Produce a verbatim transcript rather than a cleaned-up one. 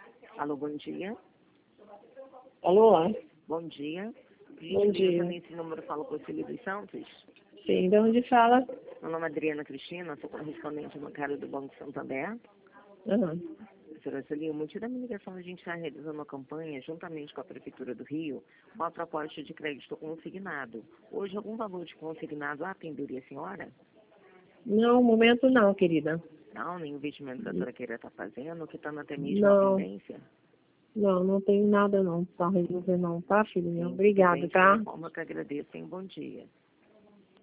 Alô, bom dia. Alô? Bom dia. Bom dia. Nesse número falo com o Cílio dos Santos. Sim, de onde fala? Meu nome é Adriana Cristina, sou correspondente bancária do Banco Santander. Uhum. Senhora Cílio, o motivo da minha ligação, a gente está realizando uma campanha, juntamente com a Prefeitura do Rio, uma proposta de crédito consignado. Hoje, algum valor de consignado atenderia a senhora? Não, no momento não, querida. Não, nem investimento que a senhora queira estar fazendo, que está até mesmo a Não, tendência? não, não tenho nada não para resolver não, tá, filhinha? Sim, tudo Obrigada, bem, de tá? qualquer forma que agradeço, hein? Bom dia.